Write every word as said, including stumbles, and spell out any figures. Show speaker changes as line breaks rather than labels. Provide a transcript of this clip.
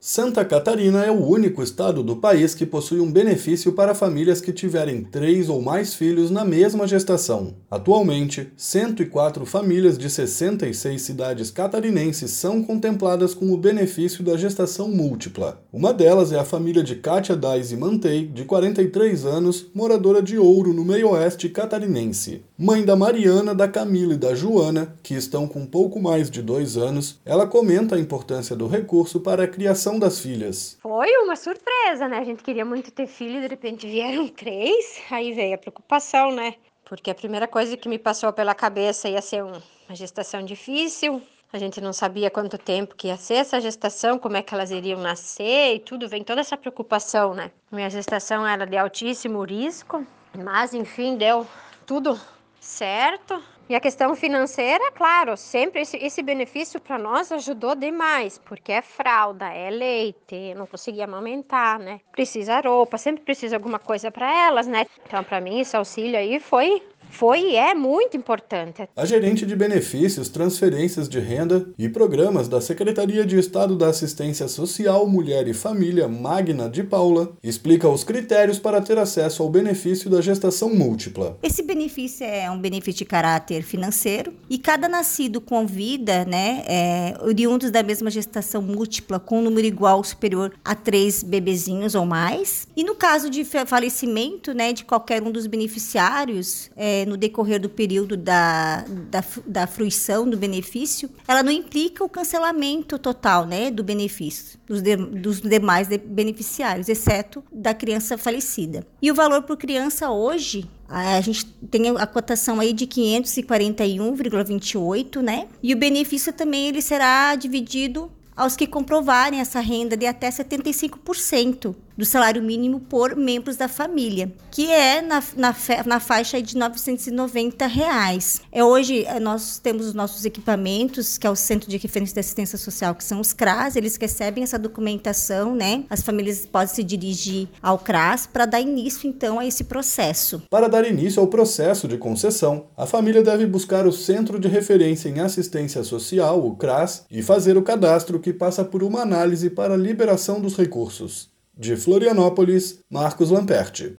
Santa Catarina é o único estado do país que possui um benefício para famílias que tiverem três ou mais filhos na mesma gestação. Atualmente, cento e quatro famílias de sessenta e seis cidades catarinenses são contempladas com o benefício da gestação múltipla. Uma delas é a família de Kátia Daisy Mantei, de quarenta e três anos, moradora de Ouro, no meio-oeste catarinense. Mãe da Mariana, da Camila e da Joana, que estão com pouco mais de dois anos, ela comenta a importância do recurso para a criação das filhas.
Foi uma surpresa, né? A gente queria muito ter filho, de repente vieram três, aí veio a preocupação, né? Porque a primeira coisa que me passou pela cabeça ia ser um, uma gestação difícil. A gente não sabia quanto tempo que ia ser essa gestação, como é que elas iriam nascer e tudo, vem toda essa preocupação, né? Minha gestação era de altíssimo risco, mas enfim, deu tudo certo. E a questão financeira, claro, sempre esse, esse benefício para nós ajudou demais, porque é fralda, é leite, não conseguia amamentar, né? Precisa roupa, sempre precisa alguma coisa para elas, né? Então, para mim, esse auxílio aí foi, foi e é muito importante.
A gerente de benefícios, transferências de renda e programas da Secretaria de Estado da Assistência Social, Mulher e Família, Magna de Paula, explica os critérios para ter acesso ao benefício da gestação múltipla.
Esse benefício é um benefício de caráter financeiro e cada nascido com vida, né, é, oriundos da mesma gestação múltipla com um número igual ou superior a três bebezinhos ou mais. E no caso de falecimento, né, de qualquer um dos beneficiários, é, no decorrer do período da, da, da fruição do benefício, ela não implica o cancelamento total, né, do benefício dos, de, dos demais de beneficiários, exceto da criança falecida. E o valor por criança hoje, a gente tem a cotação aí de quinhentos e quarenta e um vírgula vinte e oito, né? E o benefício também ele será dividido aos que comprovarem essa renda de até setenta e cinco por cento do salário mínimo por membros da família, que é na, na, na faixa de novecentos e noventa reais. É, hoje nós temos os nossos equipamentos, que é o Centro de Referência de Assistência Social, que são os C R A S, eles recebem essa documentação, né? As famílias podem se dirigir ao C R A S para dar início, então, a esse processo.
Para dar início ao processo de concessão, a família deve buscar o Centro de Referência em Assistência Social, o C R A S, e fazer o cadastro, que passa por uma análise para a liberação dos recursos. De Florianópolis, Marcos Lamperti.